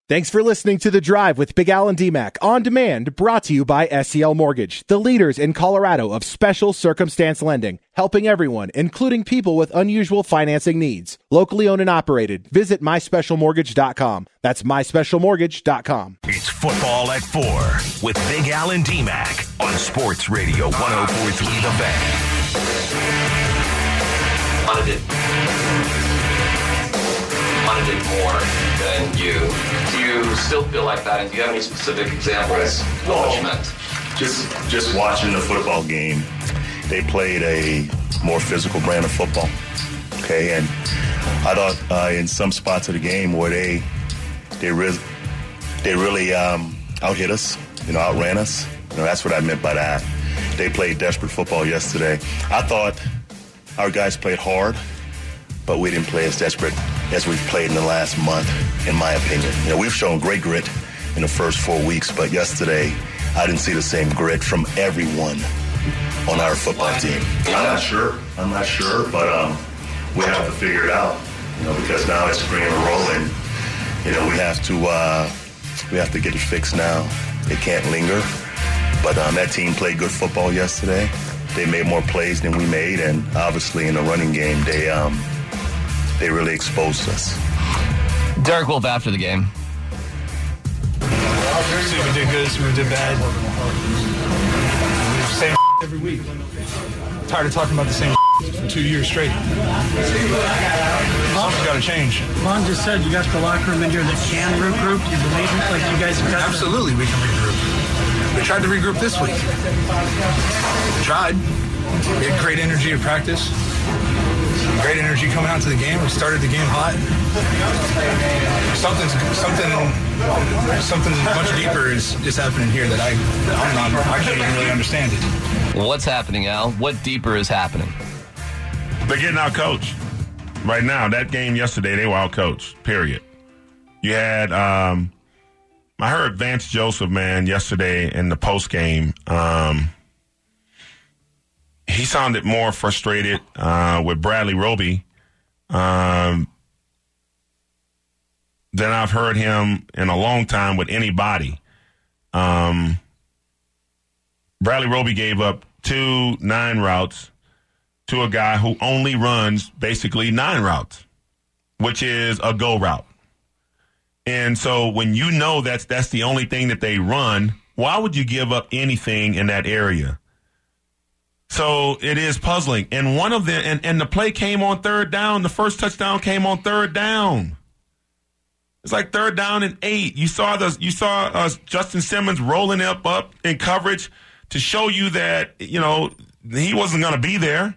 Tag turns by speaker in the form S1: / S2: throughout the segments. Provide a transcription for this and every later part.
S1: Thanks for listening to The Drive with Big Al and D-Mac on demand, brought to you by SCL Mortgage, the leaders in Colorado of special circumstance lending, helping everyone, including people with unusual financing needs. Locally owned and operated. Visit myspecialmortgage.com. That's myspecialmortgage.com.
S2: It's Football at 4 with Big Al and D-Mac on Sports Radio 104.3 The Fan.
S3: Wanted it more than you. Do you still feel like that? And do you have any specific examples of what you meant?
S4: Just watching the football game, they played a more physical brand of football. Okay, and I thought in some spots of the game where they really out-hit us, outran us. That's what I meant by that. They played desperate football yesterday. I thought our guys played hard, but we didn't play as desperate as we've played in the last month, in my opinion. We've shown great grit in the first 4 weeks, but yesterday I didn't see the same grit from everyone on our football team. I'm not sure, but we have to figure it out, because now it's spring in a row, and we have to get it fixed now. It can't linger. But that team played good football yesterday. They made more plays than we made, and obviously in the running game, they really exposed us.
S5: Derek Wolfe after the game.
S6: See, we did good, see, we did bad. Same every week. Tired of talking about the same for 2 years straight. Something's got to change.
S7: Vaughn just said you got the locker room in here that can regroup. Do you believe it? Like you guys have got
S6: Absolutely, we can regroup. We tried to regroup this week. We tried. We had great energy at practice. Great energy coming out to the game. We started the game hot. Something much deeper is happening here that I can't even really understand it.
S5: What's happening, Al? What deeper is happening?
S8: They're getting out-coached. Right now, that game yesterday, they were out-coached, period. You had, I heard Vance Joseph, yesterday in the post-game. He sounded more frustrated with Bradley Roby than I've heard him in a long time with anybody. Bradley Roby gave up 2 9 routes to a guy who only runs basically 9 routes, which is a go route. And so when you know that's the only thing that they run, why would you give up anything in that area? So it is puzzling. And one of them, and the play came on 3rd down. The first touchdown came on 3rd down. It's like 3rd down and 8. You saw Justin Simmons rolling up in coverage to show you that, he wasn't going to be there.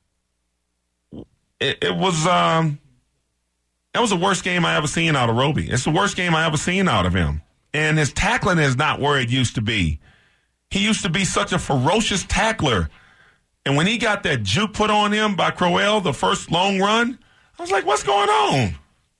S8: It was that was the worst game I ever seen out of Roby. It's the worst game I ever seen out of him. And his tackling is not where it used to be. He used to be such a ferocious tackler. And when he got that juke put on him by Crowell, the first long run, I was like, what's going on?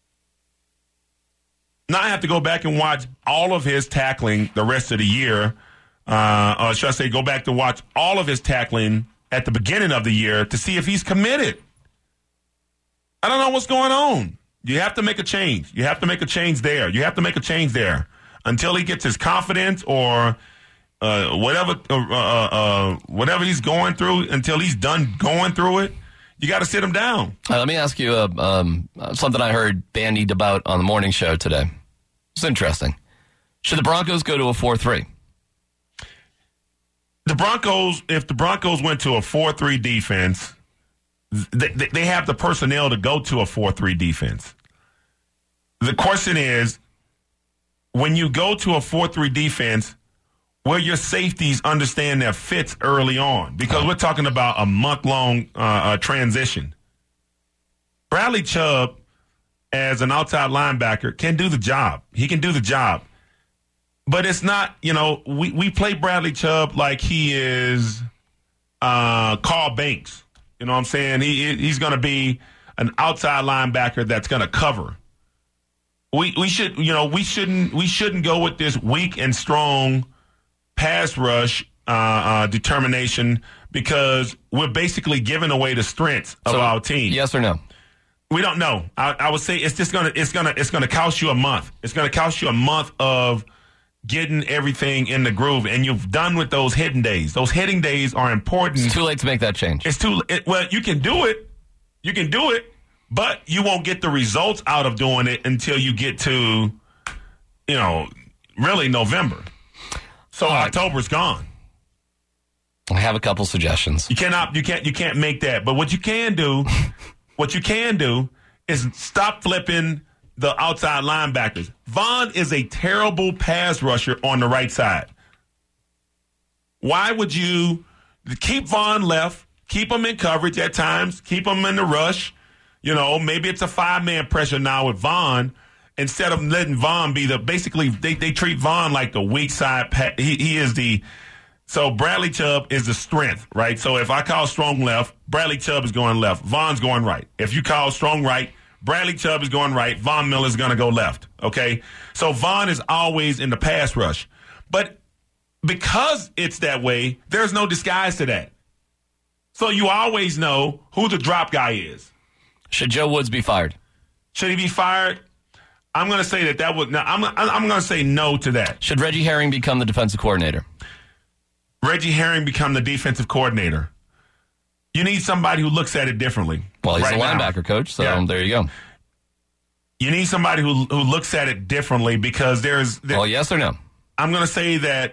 S8: Now I have to go back and watch all of his tackling the rest of the year. Or should I say go back to watch all of his tackling at the beginning of the year to see if he's committed. I don't know what's going on. You have to make a change. You have to make a change there. You have to make a change there until he gets his confidence or whatever he's going through, until he's done going through it. You got to sit him down.
S5: Let me ask you something I heard bandied about on the morning show today. It's interesting. Should the Broncos go to a 4-3?
S8: If the Broncos went to a 4-3 defense, they have the personnel to go to a 4-3 defense. The question is, when you go to a 4-3 defense, will your safeties understand their fits early on? Because we're talking about a month-long transition. Bradley Chubb, as an outside linebacker, can do the job. He can do the job. But it's not, we play Bradley Chubb like he is Carl Banks. You know what I'm saying? He's going to be an outside linebacker that's going to cover. We shouldn't go with this weak and strong pass rush determination, because we're basically giving away the strengths of our team.
S5: Yes or no?
S8: We don't know. I would say it's gonna cost you a month. It's gonna cost you a month of getting everything in the groove, and you've done with those hitting days. Those hitting days are important.
S5: It's too late to make that change.
S8: Well, you can do it. You can do it, but you won't get the results out of doing it until you get to, really November. So October's gone.
S5: I have a couple suggestions.
S8: You can't make that. But what you can do is stop flipping the outside linebackers. Vaughn is a terrible pass rusher on the right side. Why would you keep Vaughn left, keep him in coverage at times, keep him in the rush? Maybe it's a 5-man pressure now with Vaughn instead of letting Vaughn be basically they treat Vaughn like the weak side. He is so Bradley Chubb is the strength, right? So if I call Strong left, Bradley Chubb is going left. Vaughn's going right. If you call Strong right, Bradley Chubb is going right. Von Miller is going to go left, okay? So Vaughn is always in the pass rush. But because it's that way, there's no disguise to that. So you always know who the drop guy is.
S5: Should Joe Woods be fired?
S8: Should he be fired? I'm going to say that would. No, I'm going to say no to that.
S5: Should Reggie Herring become the defensive coordinator?
S8: Reggie Herring become the defensive coordinator. You need somebody who looks at it differently.
S5: Well, he's
S8: right
S5: a linebacker coach, so there you go.
S8: You need somebody who looks at it differently because there's.
S5: Well, yes or no?
S8: I'm going to say that.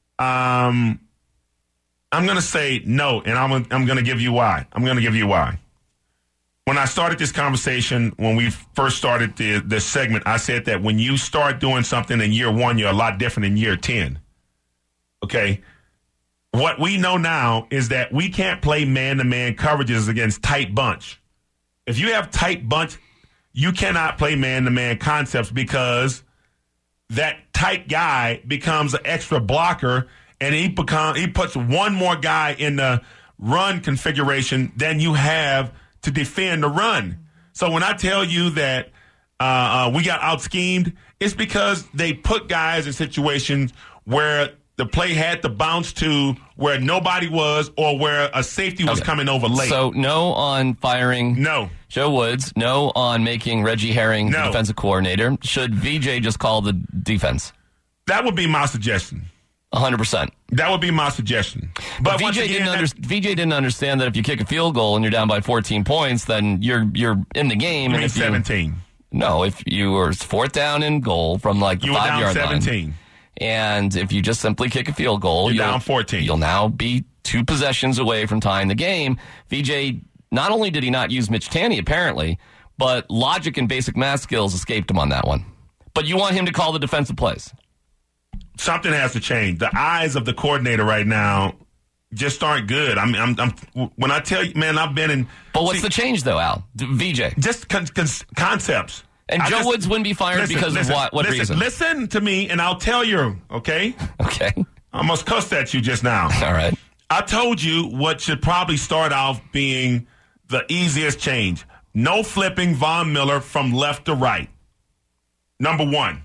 S8: I'm going to say no, and I'm going to give you why. I'm going to give you why. When I started this conversation, when we first started the segment, I said that when you start doing something in year 1, you're a lot different in year 10. Okay? What we know now is that we can't play man-to-man coverages against tight bunch. If you have tight bunch, you cannot play man-to-man concepts because that tight guy becomes an extra blocker, and he puts one more guy in the run configuration than you have to defend the run. So when I tell you that we got out-schemed, it's because they put guys in situations where the play had to bounce to where nobody was or where a safety was coming over late.
S5: So no on firing Joe Woods, no on making Reggie Herring the defensive coordinator. Should VJ just call the defense?
S8: That would be my suggestion.
S5: 100%.
S8: That would be my suggestion. But
S5: VJ didn't understand that if you kick a field goal and you're down by 14 points, then you're in the game.
S8: You mean 17.
S5: No, if you were 4th down and goal from like the 5-yard line.
S8: 17.
S5: And if you just simply kick a field goal,
S8: you're down 14.
S5: You'll now be 2 possessions away from tying the game. VJ, not only did he not use Mitch Tanny, apparently, but logic and basic math skills escaped him on that one. But you want him to call the defensive plays.
S8: Something has to change. The eyes of the coordinator right now just aren't good. I'm when I tell you, man, I've been in.
S5: But what's the change, though, Al? VJ.
S8: Just concepts.
S5: And Joe Woods wouldn't be fired because of what reason?
S8: Listen to me, and I'll tell you, okay?
S5: Okay.
S8: I almost cussed at you just now.
S5: All right.
S8: I told you what should probably start off being the easiest change. No flipping Von Miller from left to right. Number 1.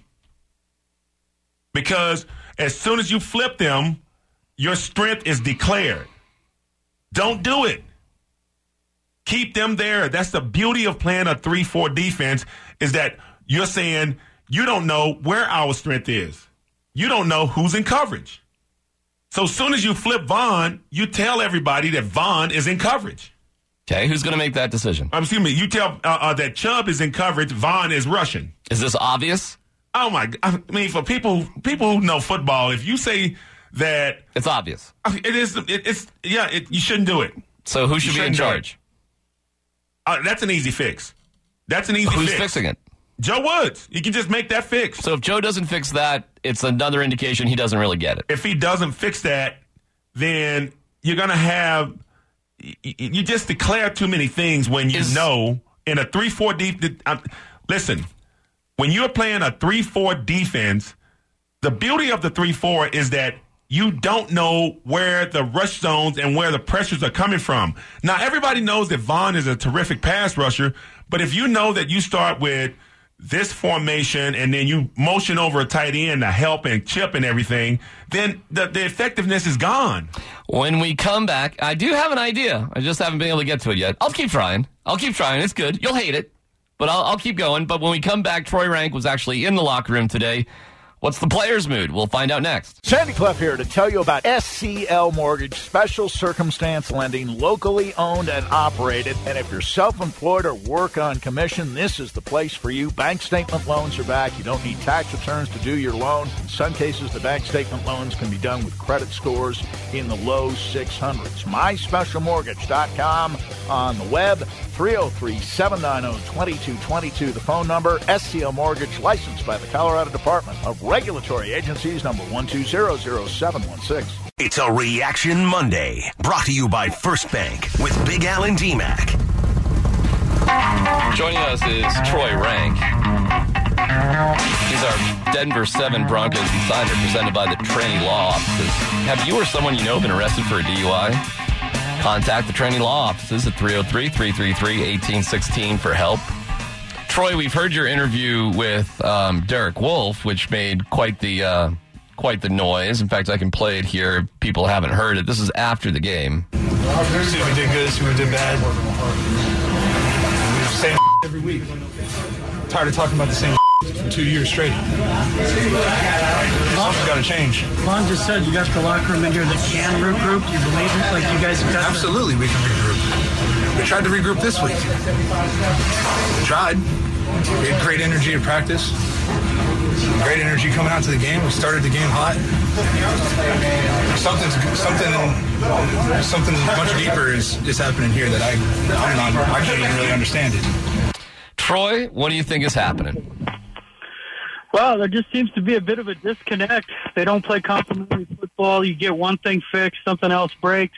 S8: Because as soon as you flip them, your strength is declared. Don't do it. Keep them there. That's the beauty of playing a 3-4 defense is that you're saying you don't know where our strength is. You don't know who's in coverage. So as soon as you flip Vaughn, you tell everybody that Vaughn is in coverage.
S5: Okay, who's going to make that decision?
S8: Excuse me. You tell that Chubb is in coverage, Vaughn is rushing.
S5: Is this obvious?
S8: Oh, my God. I mean, for people who know football, if you say that...
S5: It's obvious.
S8: It is. You shouldn't do it.
S5: So who should be in charge?
S8: That's an easy fix. Who's
S5: fixing it?
S8: Joe Woods. You can just make that fix.
S5: So if Joe doesn't fix that, it's another indication he doesn't really get it.
S8: If he doesn't fix that, then you're going to have... You just declare too many things when you know in a 3-4 defense... Listen, when you're playing a 3-4 defense, the beauty of the 3-4 is that you don't know where the rush zones and where the pressures are coming from. Now, everybody knows that Vaughn is a terrific pass rusher, but if you know that you start with this formation and then you motion over a tight end to help and chip and everything, then the effectiveness is gone.
S5: When we come back, I do have an idea. I just haven't been able to get to it yet. I'll keep trying. It's good. You'll hate it. but I'll keep going. But when we come back, Troy Rank was actually in the locker room today. What's the player's mood? We'll find out next.
S9: Sandy Clough here to tell you about SCL Mortgage, special circumstance lending, locally owned and operated. And if you're self-employed or work on commission, this is the place for you. Bank statement loans are back. You don't need tax returns to do your loan. In some cases, the bank statement loans can be done with credit scores in the low 600s. MySpecialMortgage.com on the web. 303-790-2222, the phone number. SCL Mortgage, licensed by the Colorado Department of Regulatory Agencies, number 1200716.
S2: It's a Reaction Monday, brought to you by First Bank with Big Al and D-Mac.
S5: Joining us is Troy Rank. He's our Denver 7 Broncos insider, presented by the Tranny Law Offices. Have you or someone you know been arrested for a DUI? Contact the Tranny Law Offices at 303-333-1816 for help. Troy, we've heard your interview with Derek Wolfe, which made quite the noise. In fact, I can play it here. People haven't heard it. This is after the game.
S6: See what we did good, see what we did bad. Same every week. Tired of talking about the same for 2 years straight. Something's got to change.
S7: Vaughn just said you got the locker room in here that can regroup. Do you believe it? Like you guys have got
S6: Absolutely, we can regroup. We tried to regroup this week. We tried. We had great energy at practice. Great energy coming out to the game. We started the game hot. Something much deeper is happening here that I can't even really understand it.
S5: Troy, what do you think is happening?
S10: Well, there just seems to be a bit of a disconnect. They don't play complementary football. You get one thing fixed, something else breaks.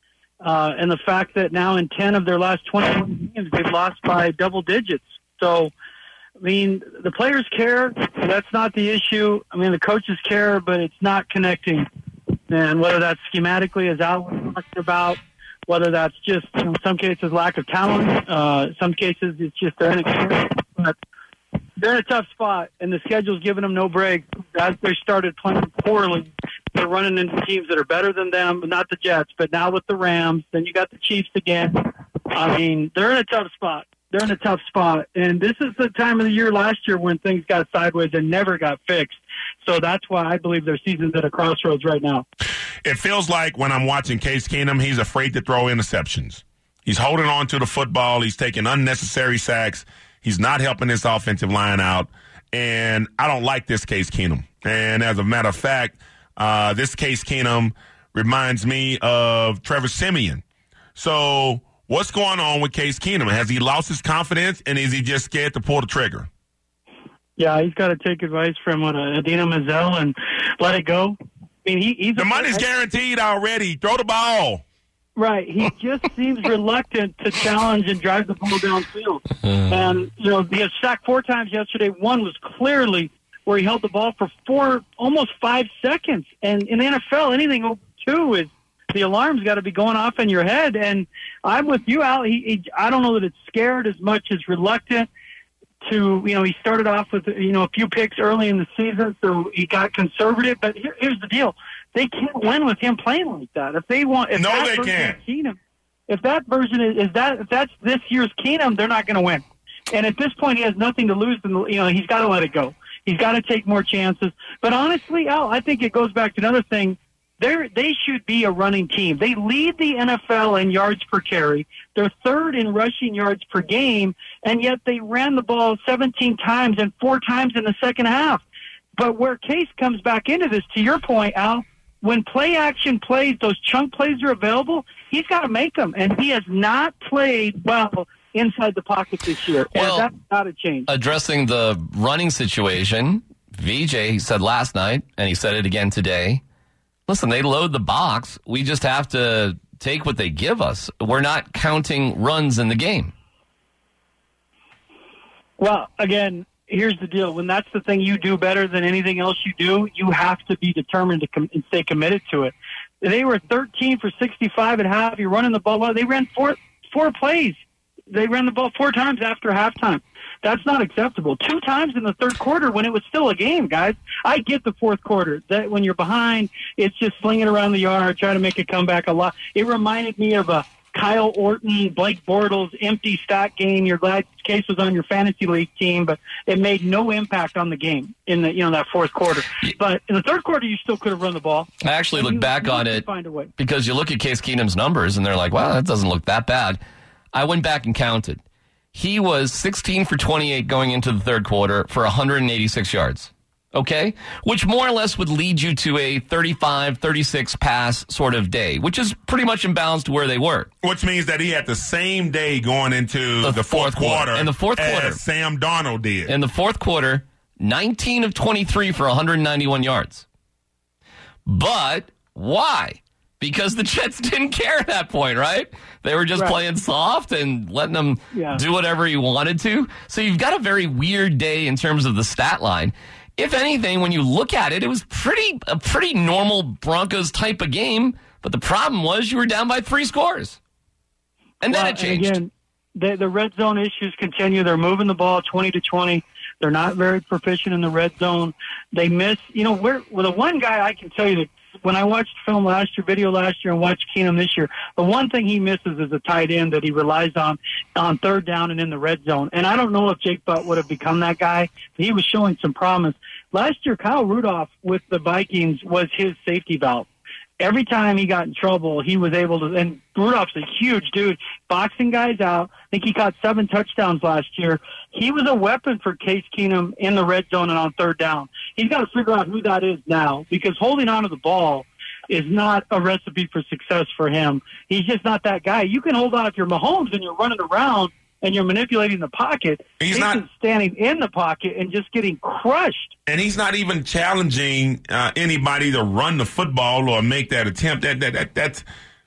S10: And the fact that now in 10 of their last 21 games, they've lost by double digits. So, I mean, the players care. That's not the issue. I mean, the coaches care, but it's not connecting. And whether that's schematically, as Al was talking about, whether that's just, in some cases, lack of talent, some cases it's just their inexperience. But they're in a tough spot, and the schedule's giving them no break. As they started playing poorly, they're running into teams that are better than them, not the Jets, but now with the Rams. Then you got the Chiefs again. I mean, they're in a tough spot. They're in a tough spot. And this is the time of the year last year when things got sideways and never got fixed. So that's why I believe their season's at a crossroads right now.
S8: It feels like when I'm watching Case Keenum, he's afraid to throw interceptions. He's holding on to the football. He's taking unnecessary sacks. He's not helping his offensive line out. And I don't like this Case Keenum. And as a matter of fact, this Case Keenum reminds me of Trevor Siemian. So what's going on with Case Keenum? Has he lost his confidence, and is he just scared to pull the trigger?
S10: Yeah, he's got to take advice from Adina Menzel and let it go. I mean, he's
S8: the money's guaranteed already. Throw the ball.
S10: Right. He just seems reluctant to challenge and drive the ball downfield. And, you know, he was sacked 4 times yesterday. One was clearly where he held the ball for almost 5 seconds. And in the NFL, anything over 2 is the alarm's got to be going off in your head. And I'm with you, Al. I don't know that it's scared as much as reluctant to, you know, he started off with, you know, a few picks early in the season, so he got conservative. But here's the deal. They can't win with him playing like that. If they want, if that version is that, if that's this year's Keenum, they're not going to win. And at this point, he has nothing to lose. And, you know, he's got to let it go. He's got to take more chances. But honestly, Al, I think it goes back to another thing. They should be a running team. They lead the NFL in yards per carry. They're 3rd in rushing yards per game, and yet they ran the ball 17 times and 4 times in the second half. But where Case comes back into this, to your point, Al, when play action plays, those chunk plays are available, he's got to make them. And he has not played well inside the pocket this year.
S5: Well,
S10: and that's got to change.
S5: Addressing the running situation, VJ said last night, and he said it again today, listen, they load the box. We just have to take what they give us. We're not counting runs in the game.
S10: Well, again, here's the deal. When that's the thing you do better than anything else you do, you have to be determined and stay committed to it. They were 13 for 65 at half. You're running the ball well. They ran four plays. They ran the ball 4 times after halftime. That's not acceptable. 2 times in the third quarter when it was still a game, guys. I get the fourth quarter. That when you're behind, it's just slinging around the yard, trying to make a comeback a lot. It reminded me of a Kyle Orton, Blake Bortles, empty stat game. You're glad Case was on your fantasy league team, but it made no impact on the game in the that fourth quarter. But in the third quarter, you still could have run the ball.
S5: I actually look back on it because you look at Case Keenum's numbers, and they're like, wow, that doesn't look that bad. I went back and counted. He was 16 for 28 going into the third quarter for 186 yards. Okay? Which more or less would lead you to a 35, 36 pass sort of day, which is pretty much in balance to where they were.
S8: Which means that he had the same day going into the fourth quarter.
S5: In the fourth quarter.
S8: As Sam Darnold did.
S5: In the fourth quarter, 19 of 23 for 191 yards. But why? Because the Jets didn't care at that point, right? They were just playing soft and letting him do whatever he wanted to. So you've got a very weird day in terms of the stat line. If anything, when you look at it, it was a pretty normal Broncos type of game. But the problem was you were down by 3 scores. And then it changed.
S10: Again, the red zone issues continue. They're moving the ball 20-20. They're not very proficient in the red zone. They miss, the one guy I can tell you that when I watched film video last year and watched Keenum this year, the one thing he misses is a tight end that he relies on third down and in the red zone. And I don't know if Jake Butt would have become that guy. He was showing some promise. Last year, Kyle Rudolph with the Vikings was his safety valve. Every time he got in trouble, he was able to, and Rudolph's a huge dude, boxing guys out. I think he caught 7 touchdowns last year. He was a weapon for Case Keenum in the red zone and on third down. He's got to figure out who that is now, because holding on to the ball is not a recipe for success for him. He's just not that guy. You can hold on if you're Mahomes and you're running around and you're manipulating the pocket. He's not standing in the pocket and just getting crushed.
S8: And he's not even challenging anybody to run the football or make that attempt. That's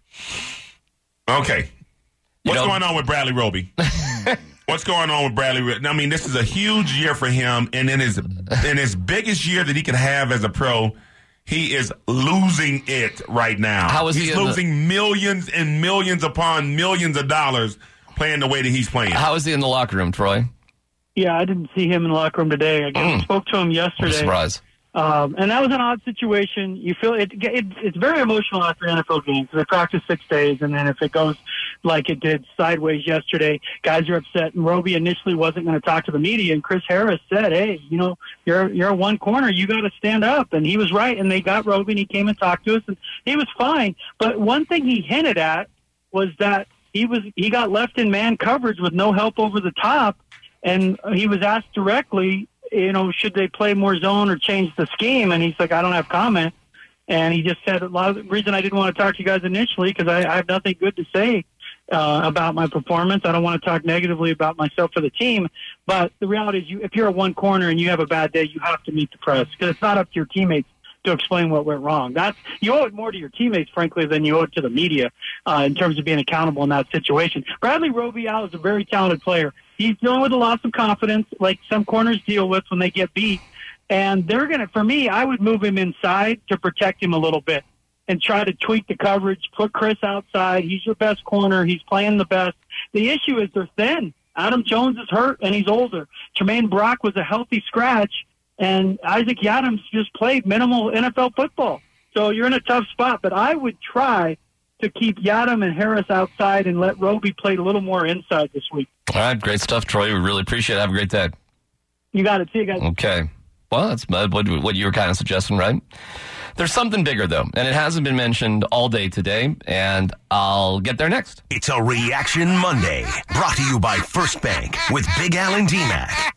S8: okay. What's going on with Bradley Roby? What's going on with Bradley? I mean, this is a huge year for him, and in his biggest year that he could have as a pro, he is losing it right now.
S5: How is
S8: he's losing millions and millions upon millions of dollars playing the way that he's playing.
S5: How is he in the locker room, Troy?
S10: Yeah, I didn't see him in the locker room today. I spoke to him yesterday.
S5: Surprise.
S10: And that was an odd situation. You feel it's very emotional after NFL games. They practice 6 days, and then if it goes like it did sideways yesterday, guys are upset. And Roby initially wasn't going to talk to the media, and Chris Harris said, "Hey, you're one corner. You got to stand up." And he was right. And they got Roby, and he came and talked to us, and he was fine. But one thing he hinted at was that he got left in man coverage with no help over the top, and he was asked directly, should they play more zone or change the scheme? And he's like, I don't have comment. And he just said, a lot of the reason I didn't want to talk to you guys initially, because I have nothing good to say about my performance. I don't want to talk negatively about myself for the team. But the reality is, if you're a one corner and you have a bad day, you have to meet the press, because it's not up to your teammates to explain what went wrong. You owe it more to your teammates, frankly, than you owe it to the media in terms of being accountable in that situation. Bradley Roby is a very talented player. He's dealing with a loss of confidence, like some corners deal with when they get beat. And for me, I would move him inside to protect him a little bit and try to tweak the coverage, put Chris outside. He's your best corner. He's playing the best. The issue is they're thin. Adam Jones is hurt, and he's older. Jermaine Brock was a healthy scratch, and Isaac Yadams just played minimal NFL football. So you're in a tough spot. But I would try to keep Yadam and Harris outside and let Roby play a little more inside this week.
S5: All right, great stuff, Troy. We really appreciate it. Have a great day.
S10: You got it. See you guys.
S5: Okay. Well, that's what you were kind of suggesting, right? There's something bigger, though, and it hasn't been mentioned all day today, and I'll get there next.
S2: It's a Reaction Monday, brought to you by First Bank with Big Al and D-Mac.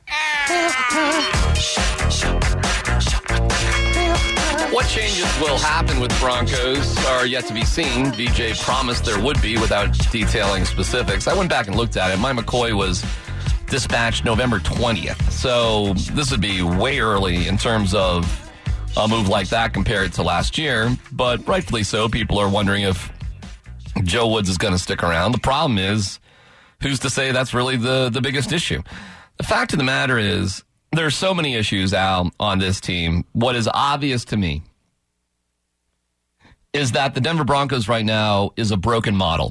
S5: What changes will happen with Broncos are yet to be seen. VJ promised there would be without detailing specifics. I went back and looked at it. Mike McCoy was dispatched November 20th. So this would be way early in terms of a move like that compared to last year. But rightfully so, people are wondering if Joe Woods is going to stick around. The problem is, who's to say that's really the biggest issue? The fact of the matter is, there's so many issues, Al, on this team. What is obvious to me is that the Denver Broncos right now is a broken model.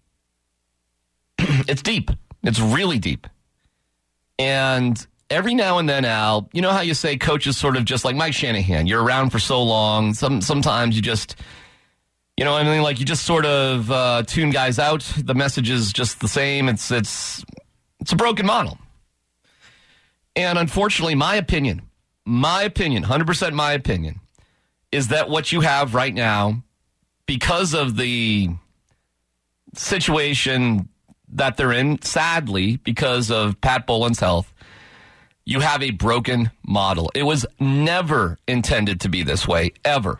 S5: It's deep. It's really deep. And every now and then, Al, you know how you say coaches sort of just like Mike Shanahan, you're around for so long, sometimes you just, You know, I mean, like, you just sort of tune guys out. The message is just the same. It's a broken model. And unfortunately, my opinion, 100% my opinion, is that what you have right now, because of the situation that they're in, sadly, because of Pat Bowlen's health, you have a broken model. It was never intended to be this way, ever.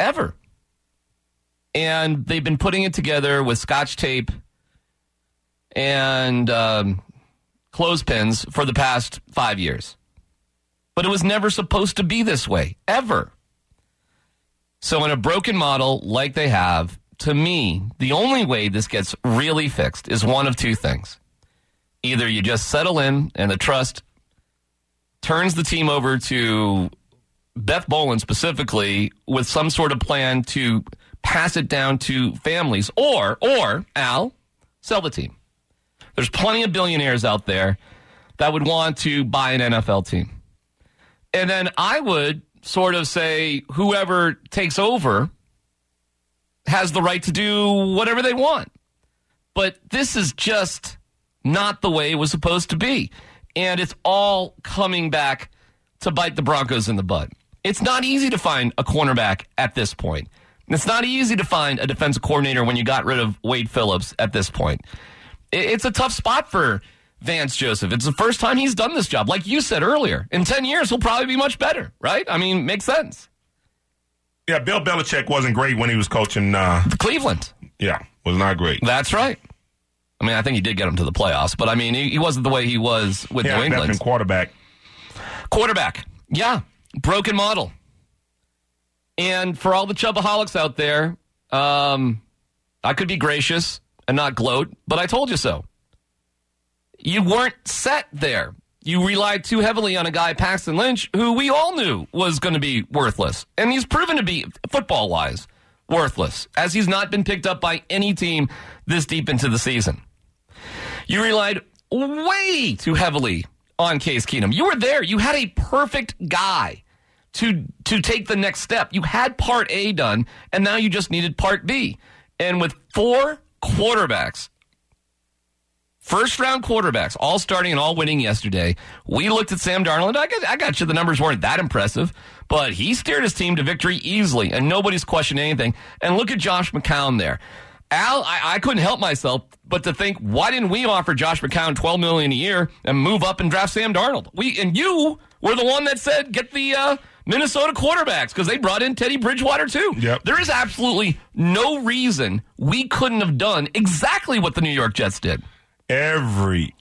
S5: And they've been putting it together with Scotch tape and clothespins for the past 5 years. But it was never supposed to be this way, ever. So in a broken model like they have, to me, the only way this gets really fixed is one of two things. Either you just settle in and the trust turns the team over to Beth Bowlen specifically with some sort of plan to pass it down to families, or Al, sell the team. There's plenty of billionaires out there that would want to buy an NFL team. And then I would sort of say whoever takes over has the right to do whatever they want. But this is just not the way it was supposed to be. And it's all coming back to bite the Broncos in the butt. It's not easy to find a cornerback at this point. It's not easy to find a defensive coordinator when you got rid of Wade Phillips at this point. It's a tough spot for Vance Joseph. It's the first time he's done this job. Like you said earlier, in 10 years, he'll probably be much better, right? I mean, makes sense.
S8: Yeah, Bill Belichick wasn't great when he was coaching
S5: Cleveland.
S8: Yeah, was not great.
S5: That's right. I mean, I think he did get him to the playoffs, but I mean, he wasn't the way he was with New England.
S8: Veteran quarterback.
S5: Yeah, broken model. And for all the Chubbaholics out there, I could be gracious and not gloat, but I told you so. You weren't set there. You relied too heavily on a guy, Paxton Lynch, who we all knew was going to be worthless. And he's proven to be, football-wise, worthless, as he's not been picked up by any team this deep into the season. You relied way too heavily on Case Keenum. You were there. You had a perfect guy to take the next step. You had Part A done, and now you just needed Part B. And with 4 quarterbacks, first-round quarterbacks, all starting and all winning yesterday, we looked at Sam Darnold. I got you. The numbers weren't that impressive, but he steered his team to victory easily, and nobody's questioning anything. And look at Josh McCown there. Al, I couldn't help myself but to think, why didn't we offer Josh McCown $12 million a year and move up and draft Sam Darnold? You were the one that said get the Minnesota quarterbacks because they brought in Teddy Bridgewater too.
S8: Yep.
S5: There is absolutely no reason we couldn't have done exactly what the New York Jets did.
S8: Every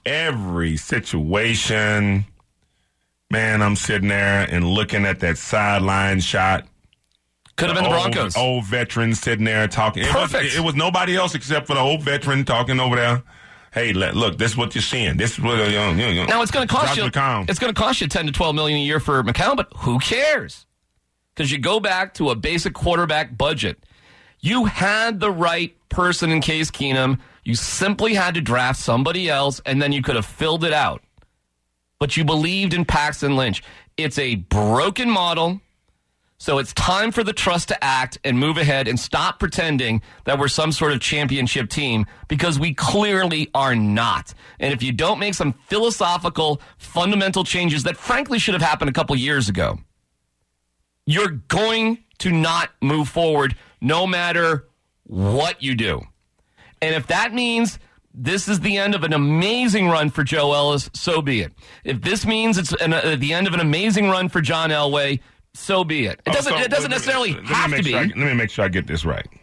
S8: situation, man, I'm sitting there and looking at that sideline shot.
S5: Could have been the Broncos.
S8: Old veteran sitting there talking.
S5: Perfect.
S8: It was nobody else except for the old veteran talking over there. Hey, look, this is what you're seeing. This is what
S5: now it's going to cost you.
S8: McCown.
S5: It's going to cost you $10 to $12 million a year for McCown, but who cares? Because you go back to a basic quarterback budget. You had the right person in Case Keenum. You simply had to draft somebody else, and then you could have filled it out. But you believed in Paxton Lynch. It's a broken model. So it's time for the trust to act and move ahead and stop pretending that we're some sort of championship team, because we clearly are not. And if you don't make some philosophical, fundamental changes that frankly should have happened a couple years ago, you're going to not move forward no matter what you do. And if that means this is the end of an amazing run for Joe Ellis, so be it. If this means it's the end of an amazing run for John Elway, so be it. It doesn't necessarily have to be.
S8: Let me make sure I get this right.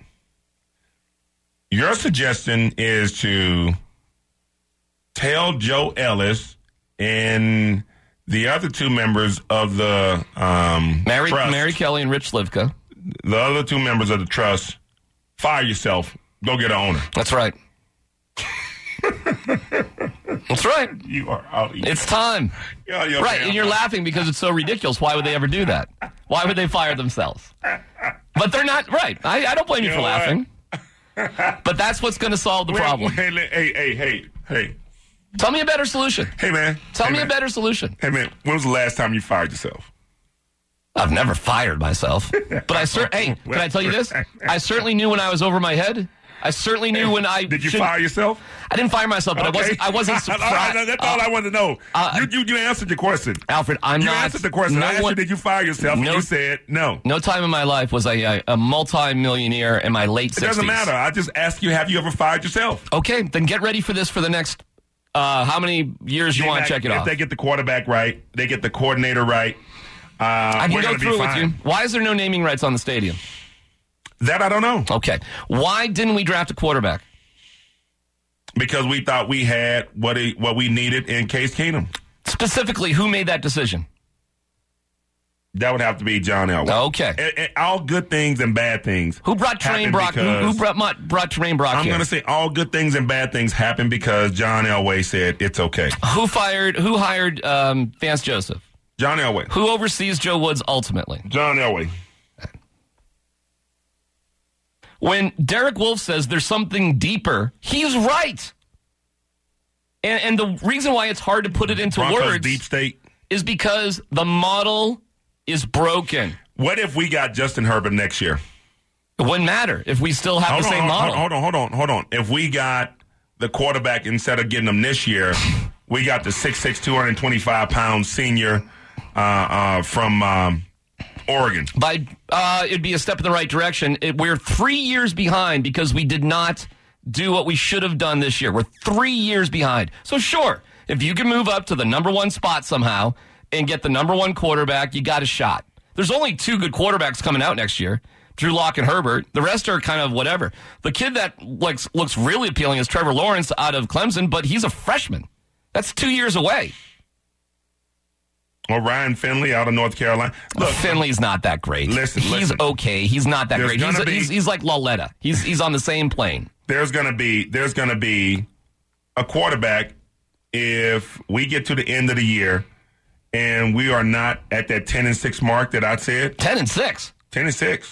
S8: Your suggestion is to tell Joe Ellis and the other 2 members of the trust,
S5: Mary Kelly and Rich Slivka,
S8: the other 2 members of the trust, fire yourself. Go get an owner.
S5: That's right. That's right.
S8: You are out.
S5: It's time. Right, and you're laughing because it's so ridiculous. Why would they ever do that? Why would they fire themselves? But they're not right. I don't blame you for laughing. But that's what's going to solve the problem.
S8: Hey.
S5: Tell me a better solution.
S8: Hey, man.
S5: Tell me a better solution.
S8: Hey, man, when was the last time you fired yourself?
S5: I've never fired myself. But can I tell you this? I certainly knew when I was over my head. I certainly knew when I
S8: Did you fire yourself?
S5: I didn't fire myself, but I wasn't surprised.
S8: That's all I wanted to know. You answered your question.
S5: Alfred,
S8: You answered the question. I asked you, did you fire yourself? And you said no.
S5: No time in my life was I a multi-millionaire in my late 60s.
S8: It doesn't matter. I just asked you, have you ever fired yourself?
S5: Okay, then get ready for this for the next how many years you want to check it off.
S8: If they get the quarterback right, they get the coordinator right,
S5: I can go through it with you. Why is there no naming rights on the stadium?
S8: That I don't know.
S5: Okay. Why didn't we draft a quarterback?
S8: Because we thought we had what we needed in Case Keenum.
S5: Specifically, who made that decision?
S8: That would have to be John Elway.
S5: Okay.
S8: And all good things and bad things.
S5: Who brought Terrain Brock? Who brought Terrain Brock
S8: I'm
S5: here?
S8: going to say all good things and bad things happen because John Elway said it's okay.
S5: Who hired Vance Joseph?
S8: John Elway.
S5: Who oversees Joe Woods ultimately?
S8: John Elway.
S5: When Derek Wolfe says there's something deeper, he's right. And the reason why it's hard to put it into
S8: Broncos
S5: words
S8: deep state
S5: is because the model is broken.
S8: What if we got Justin Herbert next year?
S5: It wouldn't matter if we still have the same model.
S8: Hold on. If we got the quarterback instead of getting him this year, we got the 6'6", 225-pound senior from Oregon.
S5: It'd be a step in the right direction. We're 3 years behind because we did not do what we should have done this year. We're 3 years behind. So sure, if you can move up to the number one spot somehow and get the number one quarterback, you got a shot. There's only two good quarterbacks coming out next year, Drew Lock and Herbert. The rest are kind of whatever. The kid that looks really appealing is Trevor Lawrence out of Clemson, but he's a freshman. That's 2 years away.
S8: Or Ryan Finley out of North Carolina. Look,
S5: Finley's not that great. He's okay. He's not that great. He's like Laletta. He's on the same plane.
S8: There's gonna be a quarterback if we get to the end of the year and we are not at that 10-6 mark that I said.
S5: 10-6.
S8: 10-6.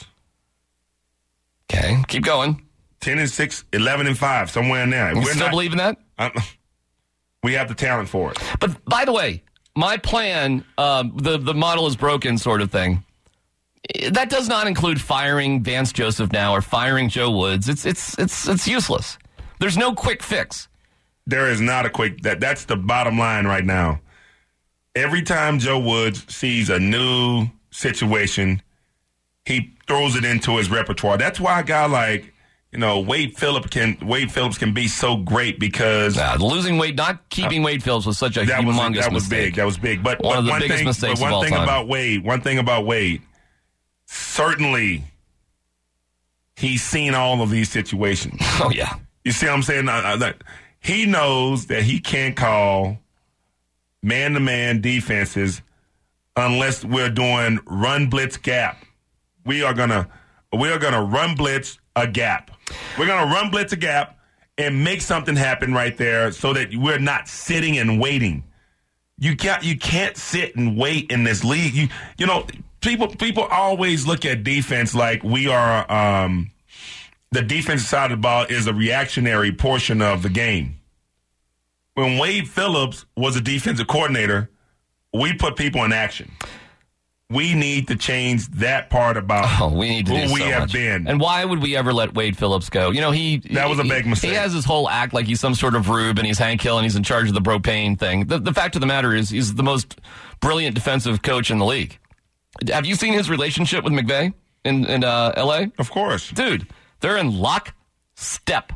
S5: Okay, keep going.
S8: 10-6, 11-5, somewhere in there.
S5: You still believe in that?
S8: We have the talent for it.
S5: But by the way, my plan, the model is broken sort of thing, that does not include firing Vance Joseph now or firing Joe Woods. It's useless. There's no quick fix.
S8: There is not a quick. That's the bottom line right now. Every time Joe Woods sees a new situation, he throws it into his repertoire. That's why a guy like Wade Phillips can be so great because
S5: losing Wade, not keeping Wade Phillips was such a humongous mistake.
S8: That was big. But
S5: one of the biggest mistakes of all time.
S8: One thing about Wade, certainly he's seen all of these situations.
S5: Oh yeah,
S8: you see what I'm saying? He knows that he can't call man-to-man defenses unless we're doing run blitz gap. We are gonna run blitz a gap. We're gonna run blitz a gap and make something happen right there so that we're not sitting and waiting. You can't sit and wait in this league. People always look at defense like we are the defensive side of the ball is a reactionary portion of the game. When Wade Phillips was a defensive coordinator, we put people in action. We need to change that part about who we have been.
S5: And why would we ever let Wade Phillips go? That was
S8: a big mistake.
S5: He has his whole act like he's some sort of rube and he's Hank Hill and he's in charge of the propane thing. The fact of the matter is he's the most brilliant defensive coach in the league. Have you seen his relationship with McVay in L.A.?
S8: Of course.
S5: Dude, they're in lockstep.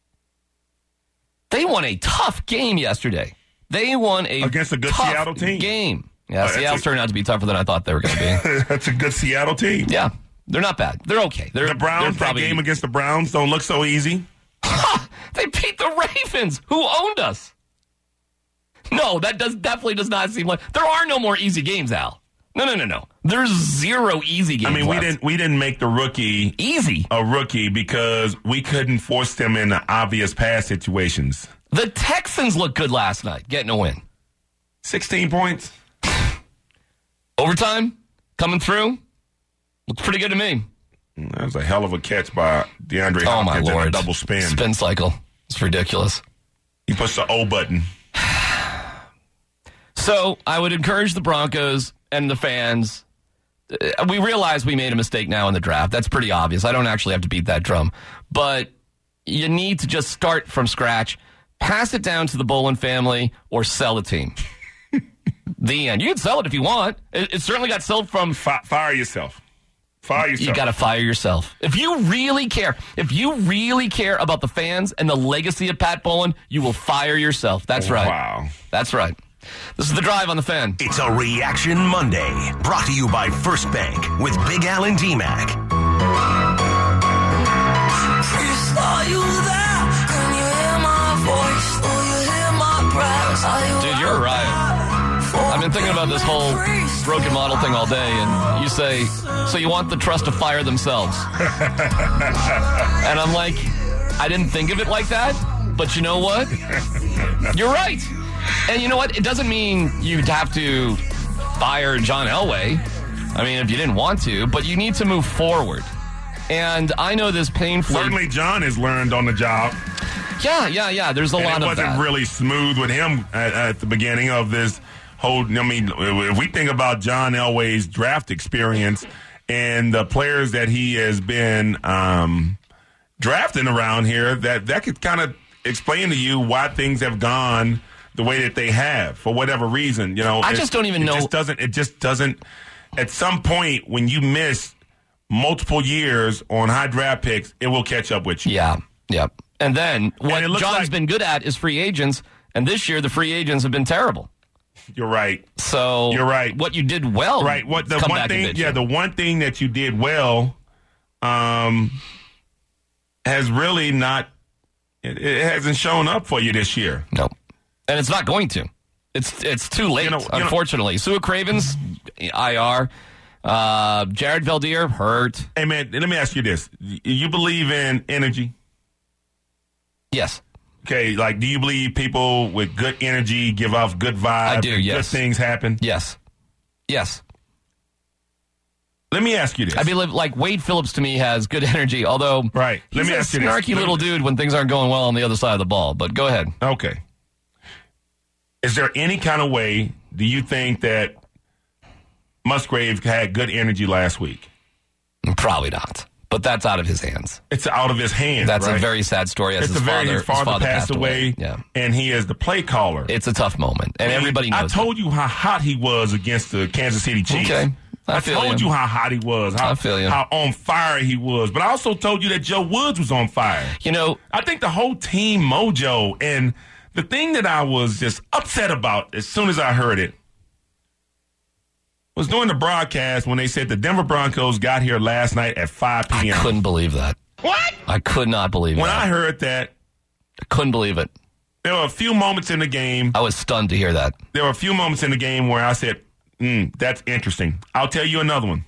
S5: They won a tough game yesterday. They won
S8: against a good
S5: tough
S8: Seattle team.
S5: Game. Yeah, Seattle's turned out to be tougher than I thought they were going to be.
S8: That's a good Seattle team.
S5: Yeah, they're not bad. They're okay.
S8: The Browns, that game against the Browns don't look so easy.
S5: They beat the Ravens, who owned us. No, that definitely does not seem like... There are no more easy games, Al. No. There's zero easy games.
S8: I mean, we didn't make the rookie
S5: easy
S8: a rookie because we couldn't force them in the obvious pass situations.
S5: The Texans looked good last night, getting a win.
S8: 16 points.
S5: Overtime, coming through. Looks pretty good to me.
S8: That was a hell of a catch by DeAndre Hopkins.
S5: Oh, my Lord.
S8: In a double spin.
S5: Spin cycle. It's ridiculous.
S8: He pushed the O button.
S5: So I would encourage the Broncos and the fans we realize we made a mistake now in the draft. That's pretty obvious. I don't actually have to beat that drum. But you need to just start from scratch, pass it down to the Bolin family, or sell a team. The end. You can sell it if you want. It certainly got sold from...
S8: Fire yourself. Fire yourself.
S5: You got to fire yourself. If you really care about the fans and the legacy of Pat Bolin, you will fire yourself. That's right.
S8: Wow.
S5: That's right. This is The Drive on the Fan.
S2: It's a Reaction Monday, brought to you by First Bank with Big Al and D-Mac.
S5: Dude, you're right. I've been thinking about this whole broken model thing all day, and you say, so you want the trust to fire themselves. And I'm like, I didn't think of it like that, but you know what? You're right. And you know what? It doesn't mean you'd have to fire John Elway. I mean, if you didn't want to, but you need to move forward. And I know this painfully.
S8: Certainly John has learned on the job.
S5: Yeah. There's a lot of that.
S8: It wasn't really smooth with him at the beginning of this whole, I mean, if we think about John Elway's draft experience and the players that he has been drafting around here, that could kind of explain to you why things have gone the way that they have for whatever reason. You know,
S5: I just don't even know.
S8: It just doesn't. At some point, when you miss multiple years on high draft picks, it will catch up with you.
S5: Yeah. And then what John's been good at is free agents, and this year the free agents have been terrible.
S8: You're right.
S5: So
S8: you're right.
S5: What you did well,
S8: right? What the one thing? Yeah, the one thing that you did well, has really not. It hasn't shown up for you this year.
S5: No, and it's not going to. It's too late. Unfortunately, Sua Cravens, IR. Jared Valdir hurt.
S8: Hey man, let me ask you this: you believe in energy?
S5: Yes.
S8: Okay, like, do you believe people with good energy give off good vibes?
S5: I do, yes.
S8: Good things happen?
S5: Yes.
S8: Let me ask you this.
S5: I believe, like, Wade Phillips to me has good energy, although
S8: right.
S5: Let me ask you this. Snarky little dude when things aren't going well on the other side of the ball, but go ahead.
S8: Okay. Is there any kind of way, do you think that Musgrave had good energy last week?
S5: Probably not. But that's out of his hands.
S8: It's out of his hands.
S5: That's
S8: right?
S5: a very sad story. As his father
S8: passed away, and he is the play caller.
S5: It's a tough moment, and everybody knows.
S8: I told you how hot he was against the Kansas City Chiefs.
S5: Okay,
S8: I told you how hot he was.
S5: I feel you.
S8: How on fire he was. But I also told you that Joe Woods was on fire.
S5: You know,
S8: I think the whole team mojo, and the thing that I was just upset about as soon as I heard it was during the broadcast when they said the Denver Broncos got here last night at 5 p.m.
S5: I couldn't believe that.
S8: What?
S5: I could not believe
S8: when
S5: that.
S8: I heard that.
S5: I couldn't believe it.
S8: There were a few moments in the game.
S5: I was stunned to hear that.
S8: There were a few moments in the game where I said, that's interesting. I'll tell you another one.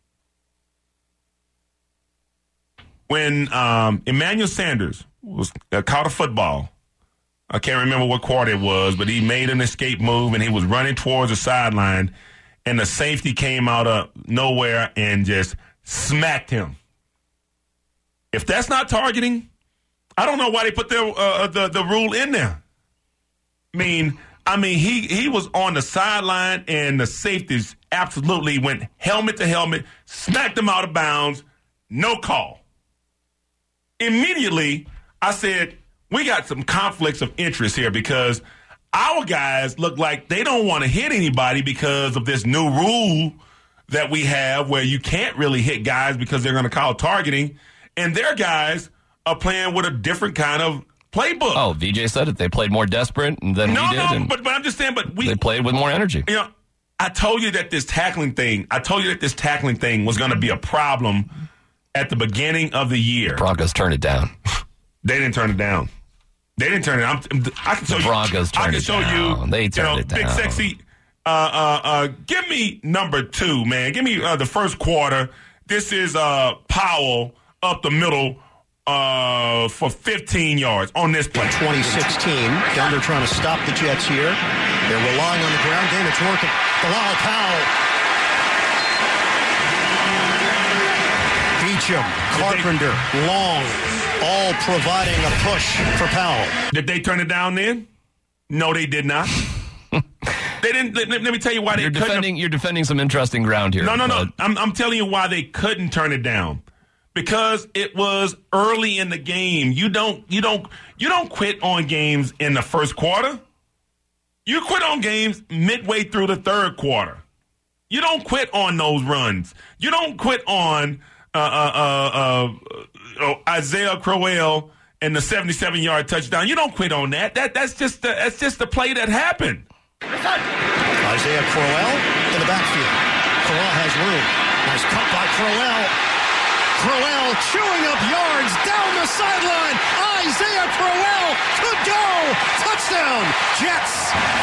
S8: When Emmanuel Sanders was caught a football, I can't remember what quarter it was, but he made an escape move and he was running towards the sideline, and the safety came out of nowhere and just smacked him. If that's not targeting, I don't know why they put the rule in there. I mean, he was on the sideline, and the safeties absolutely went helmet to helmet, smacked him out of bounds, no call. Immediately, I said, we got some conflicts of interest here because our guys look like they don't want to hit anybody because of this new rule that we have where you can't really hit guys because they're going to call targeting, and their guys are playing with a different kind of playbook.
S5: Oh, VJ said it. They played more desperate than we did.
S8: No, but I'm just saying,
S5: they played with more energy.
S8: You know, I told you that this tackling thing was going to be a problem at the beginning of the year.
S5: The Broncos turned it down.
S8: They didn't turn it down. They didn't turn it down. I can show
S5: the Broncos turned it down. I can show you.
S8: They turned it down. Big Sexy, give me number 2, man. Give me the first quarter. This is Powell up the middle for 15 yards on this play.
S11: 2016, Denver trying to stop the Jets here. They're relying on the ground game. It's working. Bilal Powell. Beachum, Carpenter, Long, all providing a push for Powell.
S8: Did they turn it down then? No, they did not. They didn't. Let me tell you why they couldn't.
S5: You're defending some interesting ground here.
S8: No. I'm telling you why they couldn't turn it down. Because it was early in the game. You don't quit on games in the first quarter. You quit on games midway through the third quarter. You don't quit on those runs. You don't quit on Isaiah Crowell and the 77-yard touchdown. You don't quit on that. That's just the play that happened.
S11: Isaiah Crowell in the backfield. Crowell has room. Nice cut by Crowell. Crowell chewing up yards down the sideline. Isaiah Crowell could go. Touchdown, Jets.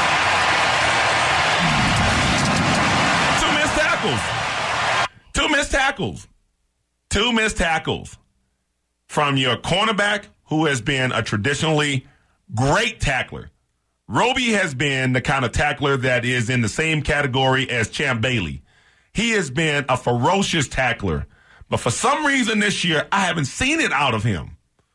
S8: Two missed tackles from your cornerback, who has been a traditionally great tackler. Roby has been the kind of tackler that is in the same category as Champ Bailey. He has been a ferocious tackler. But for some reason this year, I haven't seen it out of him.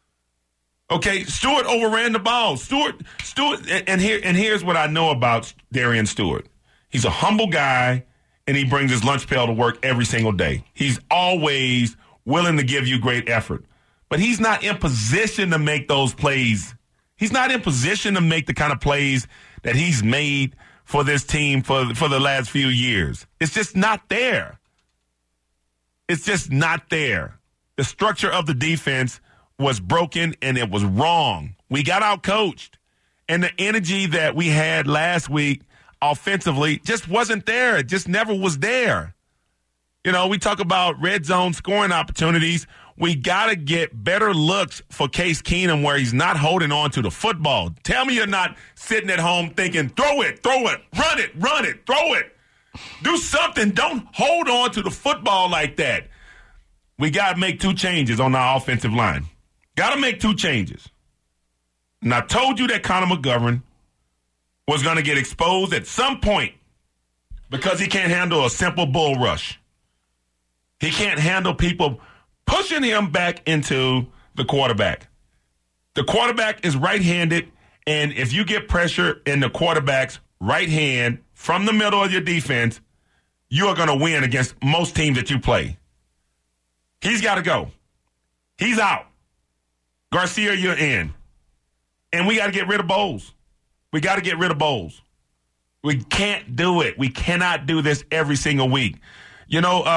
S8: Okay, Stewart overran the ball. Stewart, and here's what I know about Darian Stewart. He's a humble guy, and he brings his lunch pail to work every single day. He's always willing to give you great effort. But he's not in position to make those plays. He's not in position to make the kind of plays that he's made for this team for the last few years. It's just not there. It's just not there. The structure of the defense was broken, and it was wrong. We got outcoached. And the energy that we had last week offensively just wasn't there. It just never was there. You know, we talk about red zone scoring opportunities. We got to get better looks for Case Keenum where he's not holding on to the football. Tell me you're not sitting at home thinking, throw it, run it, throw it. Do something. Don't hold on to the football like that. We got to make two changes on our offensive line. Got to make two changes. And I told you that Connor McGovern was going to get exposed at some point because he can't handle a simple bull rush. He can't handle people pushing him back into the quarterback. The quarterback is right-handed, and if you get pressure in the quarterback's right hand from the middle of your defense, you are going to win against most teams that you play. He's got to go. He's out. Garcia, you're in. And we got to get rid of Bowles. We got to get rid of Bowles. We can't do it. We cannot do this every single week. He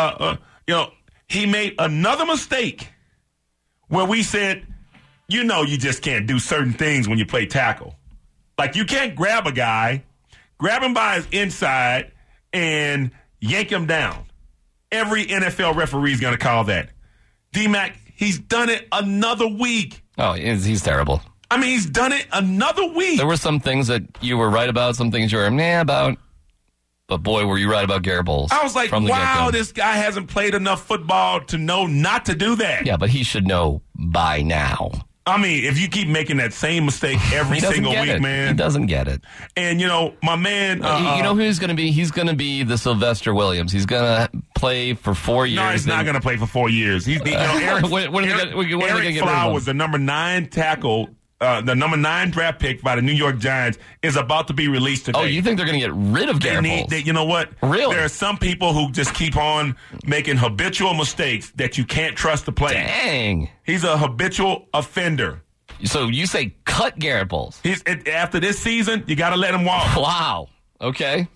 S8: made another mistake where we said, you just can't do certain things when you play tackle. Like you can't grab a guy, grab him by his inside, and yank him down. Every NFL referee is going to call that. D-Mac, he's done it another week.
S5: Oh, he's terrible.
S8: I mean, he's done it another week.
S5: There were some things that you were right about, some things you were meh about. But, boy, were you right about Garrett Bowles.
S8: I was like, wow, this guy hasn't played enough football to know not to do that.
S5: Yeah, but he should know by now.
S8: I mean, if you keep making that same mistake every single week, man.
S5: He doesn't get it.
S8: And, my man.
S5: You know who he's going to be? He's going to be the Sylvester Williams. He's going to play for 4 years.
S8: No, he's not going to play for 4 years. Eric Flowers, the number 9 tackle, the number 9 draft pick by the New York Giants, is about to be released today.
S5: Oh, you think they're going to get rid of Garrett Bowles?
S8: You know what?
S5: Really?
S8: There are some people who just keep on making habitual mistakes that you can't trust to play.
S5: Dang.
S8: He's a habitual offender.
S5: So you say cut Garrett Bowles.
S8: After this season, you got to let him walk.
S5: Wow. Okay.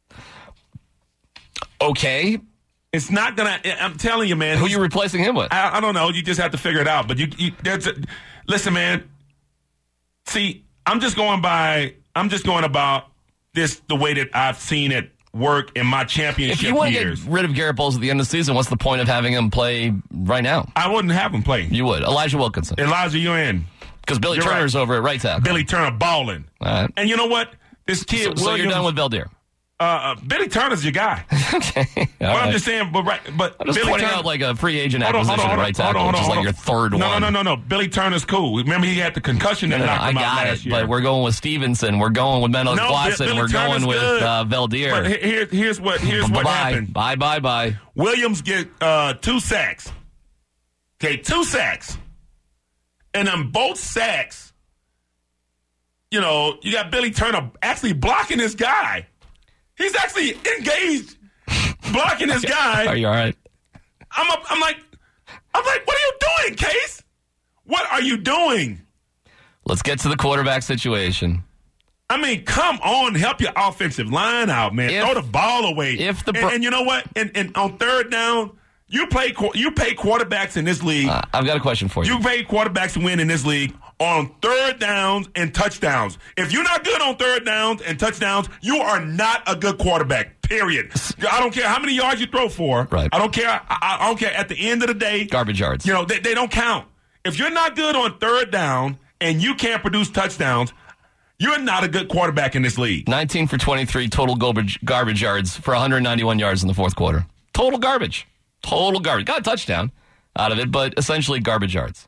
S8: It's not going to – I'm telling you, man.
S5: Who are you replacing him with?
S8: I don't know. You just have to figure it out. But listen, man. See, I'm just going about this the way that I've seen it work in my championship years.
S5: If you want to get rid of Garrett Bowles at the end of the season, what's the point of having him play right now?
S8: I wouldn't have him play.
S5: You would. Elijah Wilkinson.
S8: Elijah, you're in.
S5: Because Billy Turner's over at right tackle.
S8: Billy Turner balling.
S5: All right.
S8: And you know what? This kid,
S5: so you're done with Valdir.
S8: Billy Turner's your guy.
S5: Okay.
S8: I'm just saying, but
S5: I'm just
S8: Billy
S5: pointing
S8: Turner,
S5: out like a free agent acquisition at right tackle, which is like your third one.
S8: No. Billy Turner's cool. Remember, he had the concussion that knocked him out last year.
S5: But we're going with Stevenson. We're going with Mendel Glosson. We're going with Valdir.
S8: But here's what happened.
S5: Bye.
S8: Williams get 2 sacks. Okay, 2 sacks. And on both sacks, you got Billy Turner actually blocking this guy. He's actually engaged, blocking this guy.
S5: Are you all right?
S8: I'm like, what are you doing, Case? What are you doing?
S5: Let's get to the quarterback situation.
S8: I mean, come on, help your offensive line out, man. Throw the ball away. And you know what? And on third down, you pay quarterbacks in this league.
S5: I've got a question for you.
S8: You pay quarterbacks to win in this league on third downs and touchdowns. If you're not good on third downs and touchdowns, you are not a good quarterback. Period. I don't care how many yards you throw for.
S5: Right.
S8: I don't care. I don't care. At the end of the day,
S5: garbage yards.
S8: You know they don't count. If you're not good on third down and you can't produce touchdowns, you're not a good quarterback in this league.
S5: 19 for 23 total garbage yards for 191 yards in the fourth quarter. Total garbage. Got a touchdown out of it, but essentially garbage yards.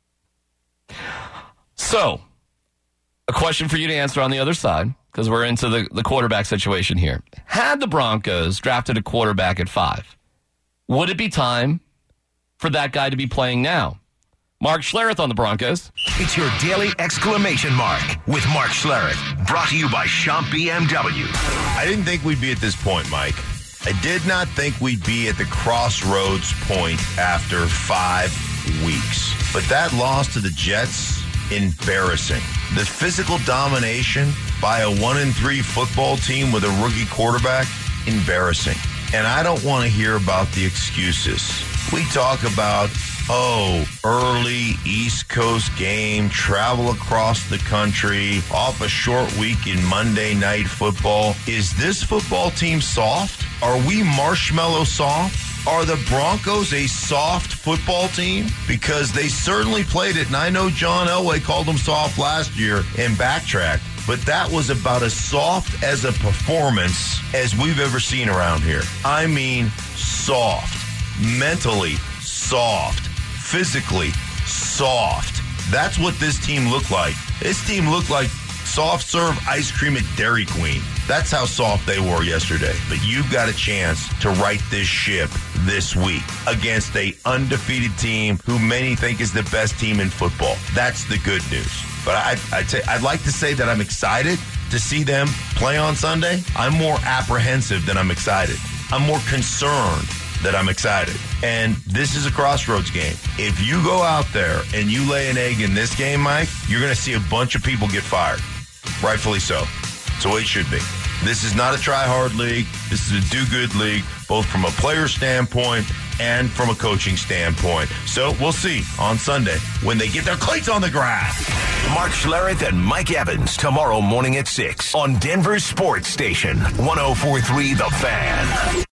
S5: So, a question for you to answer on the other side, because we're into the quarterback situation here. Had the Broncos drafted a quarterback at 5, would it be time for that guy to be playing now? Mark Schlereth on the Broncos.
S2: It's your daily exclamation mark with Mark Schlereth. Brought to you by Champ BMW.
S12: I didn't think we'd be at this point, Mike. I did not think we'd be at the crossroads point after 5 weeks. But that loss to the Jets, embarrassing. The physical domination by a 1-3 football team with a rookie quarterback, embarrassing. And I don't want to hear about the excuses. We talk about, early East Coast game, travel across the country, off a short week in Monday Night Football. Is this football team soft? Are we marshmallow soft? Are the Broncos a soft football team? Because they certainly played it, and I know John Elway called them soft last year and backtracked, but that was about as soft as a performance as we've ever seen around here. I mean soft. Mentally soft. Physically soft. That's what this team looked like. This team looked like soft serve ice cream at Dairy Queen. That's how soft they were yesterday. But you've got a chance to right this ship this week against a undefeated team who many think is the best team in football. That's the good news. But I'd like to say that I'm excited to see them play on Sunday. I'm more apprehensive than I'm excited. I'm more concerned that I'm excited. And this is a crossroads game. If you go out there and you lay an egg in this game, Mike, you're going to see a bunch of people get fired. Rightfully so. So it should be. This is not a try-hard league. This is a do-good league, both from a player standpoint and from a coaching standpoint. So we'll see on Sunday when they get their cleats on the grass.
S2: Mark Schlereth and Mike Evans tomorrow morning at 6 on Denver's Sports Station, 104.3 The Fan.